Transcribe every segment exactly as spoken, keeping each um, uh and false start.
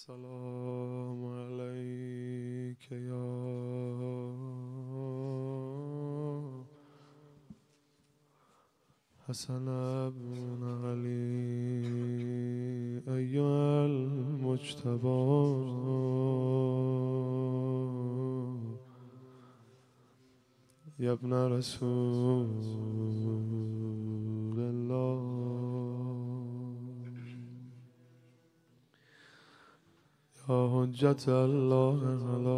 السلام عليك يا حسن بن علي أيها المجتبى يا ابن رسول الله يا حجة الله على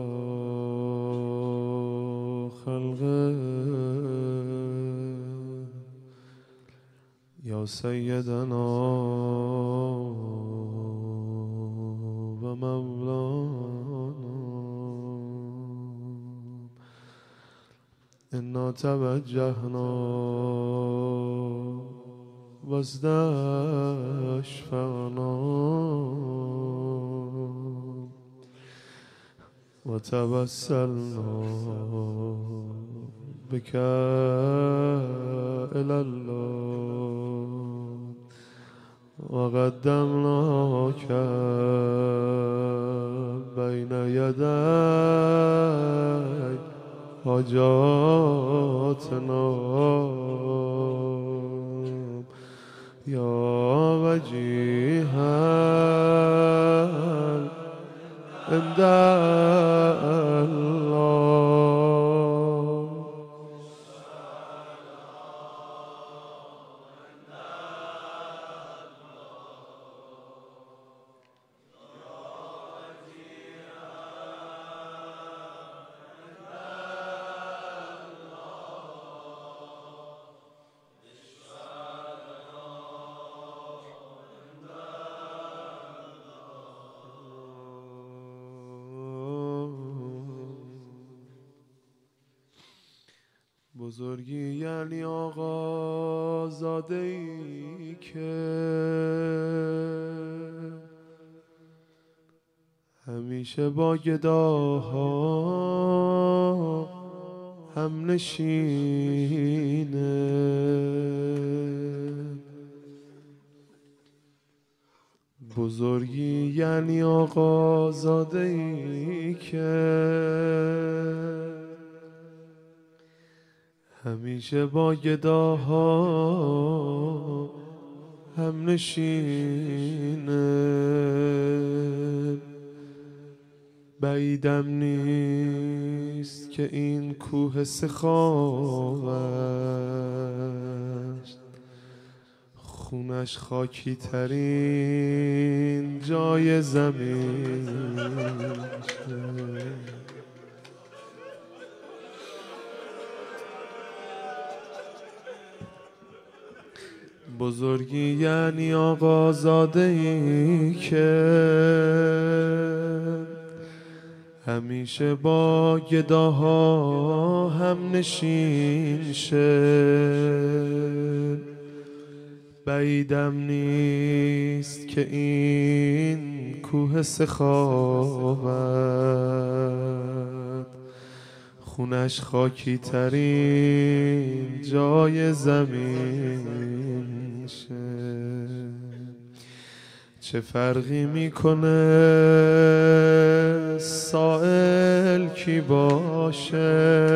خلقه يا سيدنا ومولانا إنا توجهنا واستشفعنا وتوسلنا بك إلى الله وقدمناك بين يدي حاجاتنا يا وجيها عند الله بزرگی یعنی آقا زاده ای که همیشه با گداها هم نشینه بزرگی یعنی آقا زاده ای که همیشه با گداها هم نشینه بعیدم نیست که این کوه سخاوت خونش خاکی ترین جای زمین بزرگی یعنی آقا زاده ای که همیشه با گداها هم نشین شه بعیدم نیست که این کوه سخاوت خونش خاکی ترین جای زمین شه چه فرقی میکنه سائل کی باشه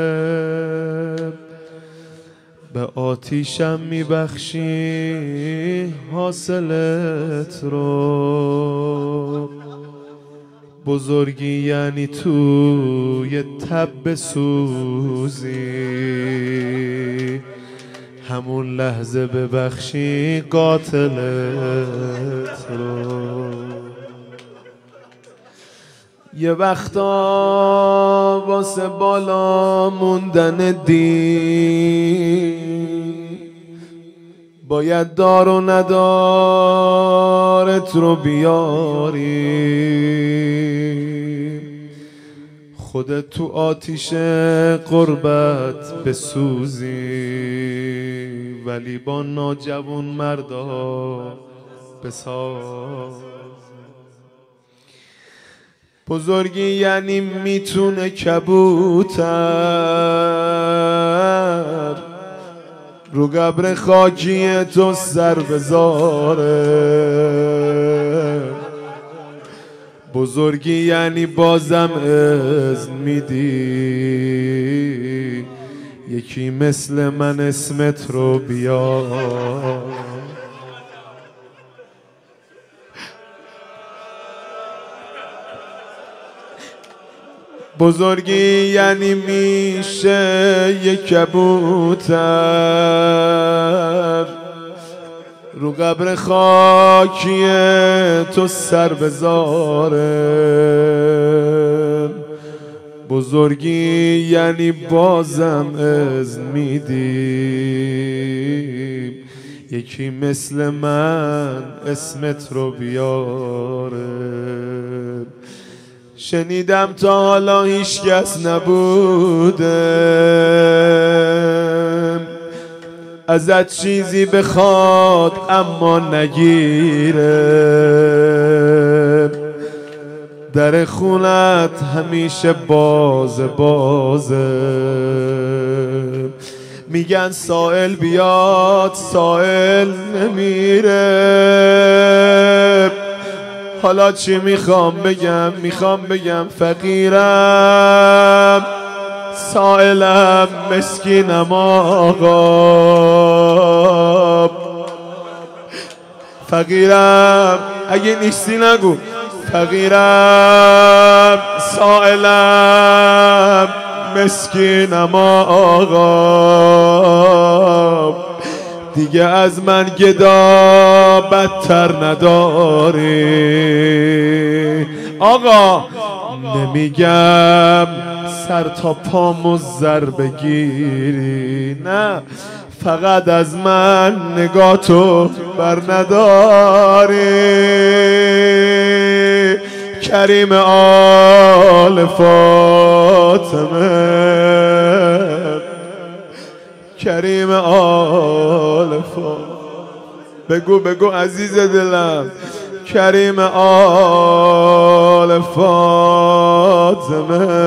به آتیشم میبخشی حاصلت رو بزرگی یعنی توی تب سوزی همون لحظه ببخشی قاتلت رو یه وقتا واسه بالا موندن دین باید دار و ندارت رو بیاری خودت تو آتیش قربت بسوزی ولی با ناجوان مردا بساز بزرگی یعنی میتونه کبوتر رو قبر خاکی تو سر بذاره بزرگی یعنی بازم اذن میدی یکی مثل من اسمت رو بیار. بزرگی یعنی میشه یک کبوتر رو قبر خاکی تو سر بذاره. بزرگی یعنی بازم اذن میدیم یکی مثل من اسمت رو بیاره. شنیدم تا حالا هیچ کس نبوده ازت چیزی بخواد اما نگیره. در خونت همیشه باز بازه. میگن سائل بیاد سائل نمیره. حالا چی میخوام بگم؟ میخوام بگم فقیرم سائلم مسکینم آقا. فقیرم اگه نیستی نگو. فقیرم سائلم مسکینم آقا. دیگه از من گدا بدتر نداری آقا. نمیگم سر تا پامو زر بگیری نه فقط از من نگاه تو بر نداری. کریم آل فاطمه کریم آل فاطمه بگو بگو عزیز دلم. کریم آل فاطمه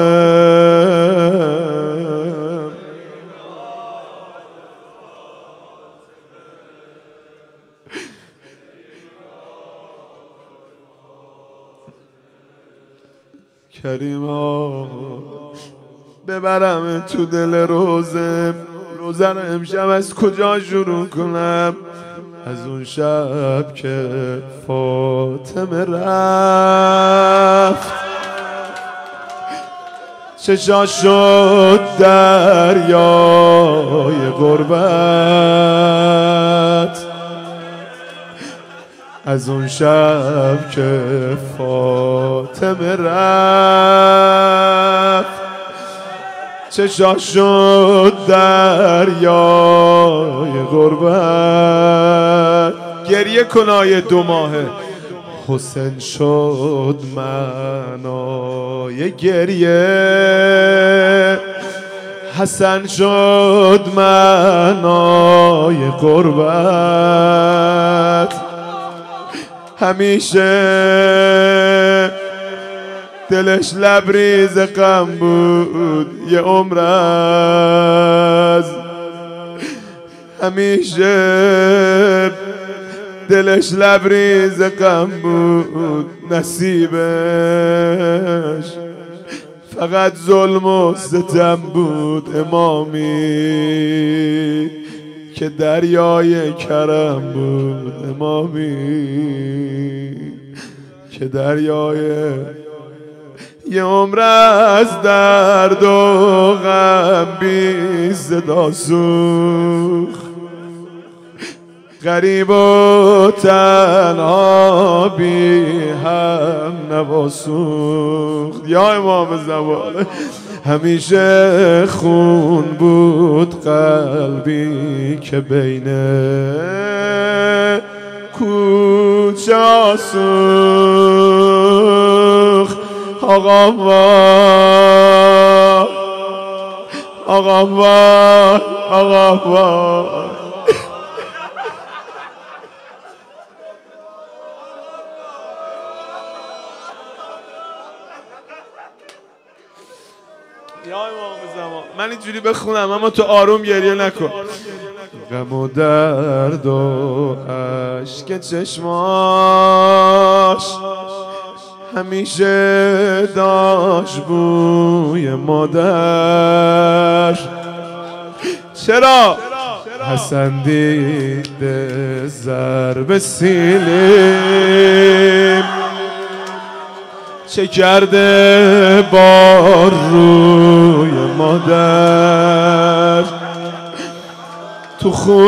کریم آل ببرم تو دل روزه. روزه رو امشب از کجا شروع کنم؟ از اون شب که فاطمه رفت چشا شد دریای غربت. از اون شب که فاطمه رفت چشا شد دریای غربت. گریه کنای دو ماهه حسین شد معنای گریه. حسن شد معنای غربت. همیشه دلش لبریز غم بود یه عمر از. همیشه دلش لبریز غم بود نصیبش فقط ظلم و ستم بود. امامی که دریای کرم بود. امامی که دریای یه عمر از درد و غم بی صدا سوخت. غریب و تنها بی هم نوا سوخت. یا امام زمان همیشه خون بود قلبی که بین کوچه سوخت. آقا وای آقا وای آقا وای. یا امام زمان من اینجوری بخونم اما تو آروم گریه نکن. غم و درد و عشق چشماش همیشه داشت بوی مادر. چرا؟ حسن دیده ضرب سیلیم چه کرده با روی مادر. تو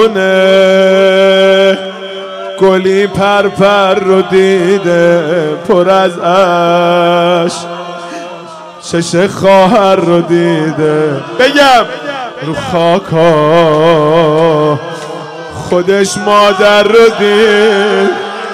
خونه گلی پرپر رو دیده پر از عشق، چش خواهر رو دیده بگم رو خاکا خودش مادر رو دید.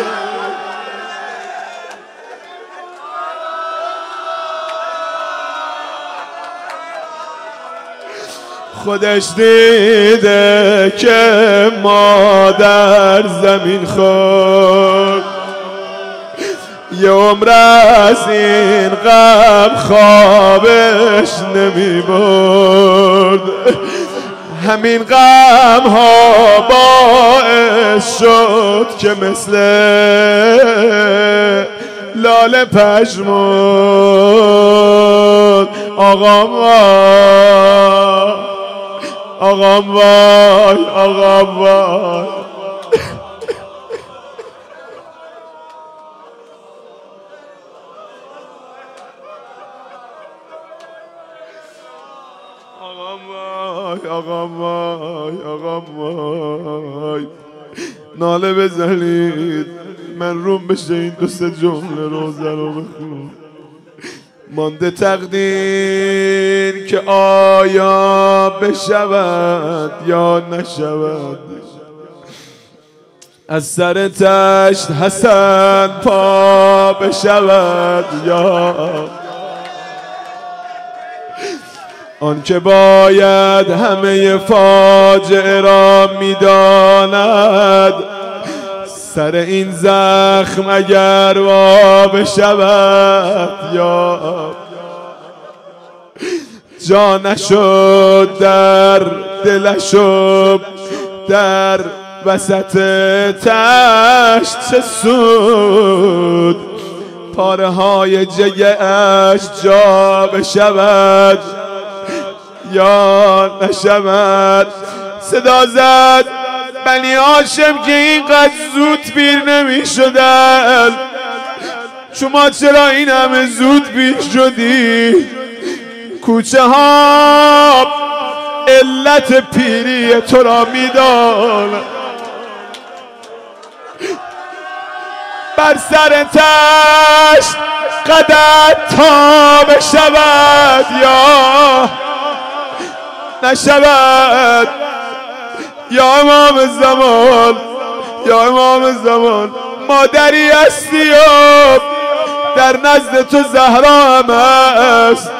خودش دیده که مادر زمین خورد، یه عمر از این غم خوابش نمی برد. همین غم ها باعث شد که مثل لاله پژمرد. آقام وای آقام وای آقام وای. آقام وای آقام وای آقام وای. ناله بزنید من روم بشه این دو سه جمله روزه رو بخون. مانده تقدیر که آیا بشود یا نشود، از سر تشت حسن پا بشود یا آن که باید همه فاجعه را میداند، سر این زخم اگر وا بشود یا جا نشد در دلشو در وسط تشت چه سود، پاره های جگه‌اش جا بشود یا نشود. صدا زد بنی هاشم که اینقدر زود پیر نمی شدن، شما چرا این همه زود پیر شدی؟ کوچه ها علت پیری تو را می دان، بر سر تشت قدر تا بشود یا نشود. یا امام زمان یا امام زمان، مادری هستی و در نزد تو زهرا هم هست،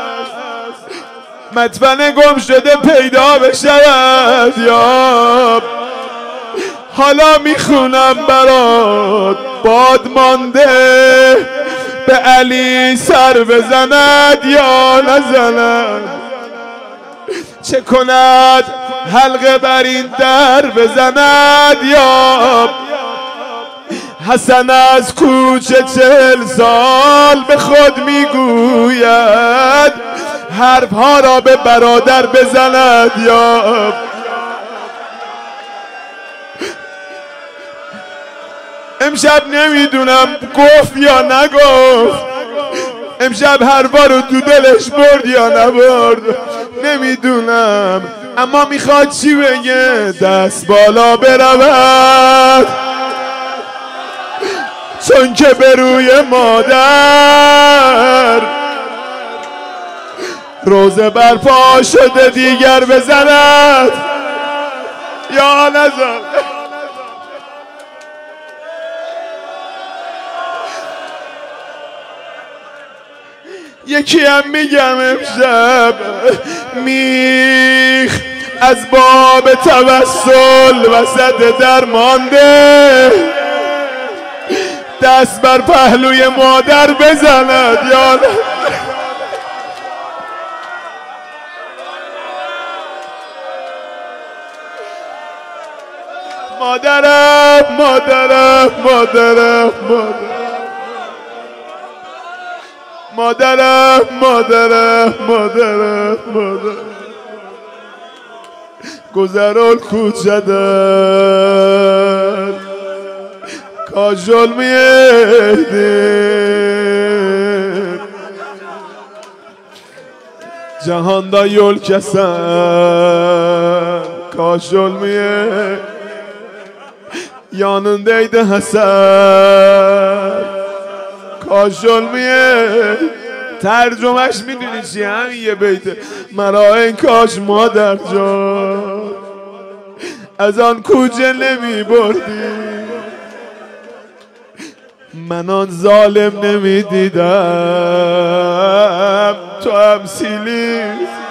مدفن گم شده پیدا بشود یا حالا میخونم برات باد مانده به علی سر بزند یا نزند، چه کند حلقه بر این در بزند یا حسن از کوچه چهل سال به خود میگوید حرف ها را به برادر بزند یا امشب نمیدونم گفت یا نگفت، امشب حرفا رو تو دلش برد یا نبرد نمیدونم، اما میخواد چی بگه؟ دست بالا برود چون که به روی مادر روزه برپا شده دیگر بزند یا نزد. یکی هم میگم امشب میخ از باب توسل وسط در مانده دست بر پهلوی مادر بزند یا مادرم مادرم مادرم مادرم مادرم مادرم مادرم مادرم گذرال کوچه در کاجل میهدی جهان دا یول کسن کاجل میهدی yanındaydı Hasan کاجل میهدی ترجمهش میدونی چی؟ همین یه بیته مرا این کاش مادر جان از آن کوچه نمی بردی من آن ظالم نمی دیدم تو همسیلی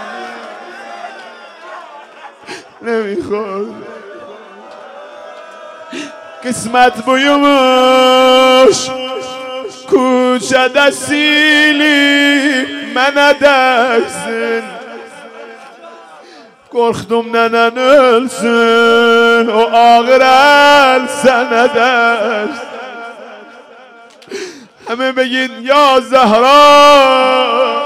نمی خورد قسمت بویمش کوچه دستیلی من ادرسن korktum nenen ölsün o ağır el sen edersin hemen begin ya Zehra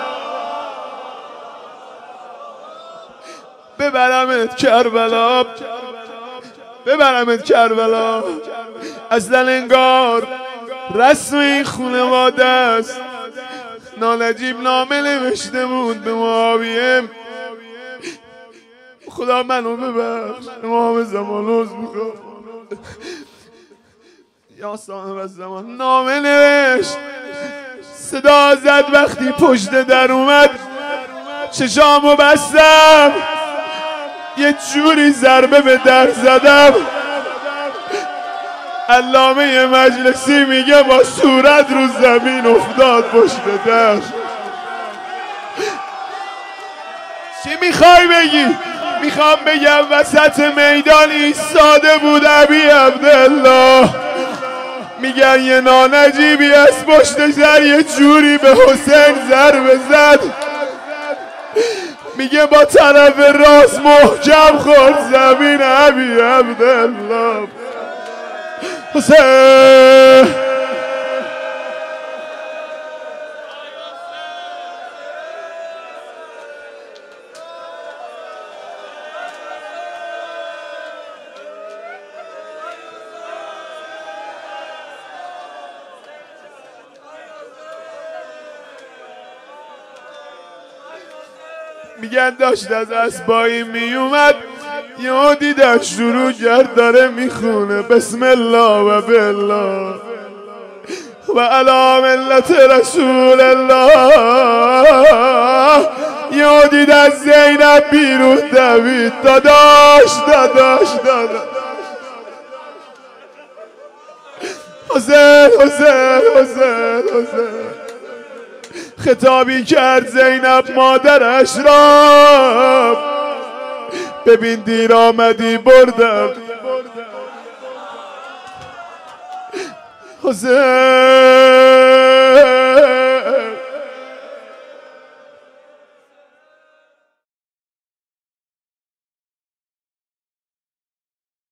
ببرمت کربلا ببرمت کربلا اصلا انگار رسم این خانواده است نانجیب نامه نوشته بود به معاویه خدا منو ببخش امام زمان روز میخوام یا صاحب زمان نامه نوشت صدا زد وقتی پشت در اومد چشامو بستم یه جوری ضربه به در زدم علامه مجلسی میگه با صورت رو زمین افتاد پشت در چی میخوای بگی؟ میخوام بگم وسط میدان ایستاده بود ابی عبدالله میگن یه نانجیبی از پشت سر یه جوری به حسین ضربه زد میگه با طرف راست محکم خورد زمین ابی عبدالله حسین میگن داشت از اسبایی میومد یه دیدن شروع کرد داره میخونه بسم الله و بالله و علی ملت رسول الله یه دیدن زینب بیرون دوید داداش داداش داداش حسین حسین حسین حسین خطابی کرد زینب مادرش را ببین دیر آمدی بردم حسین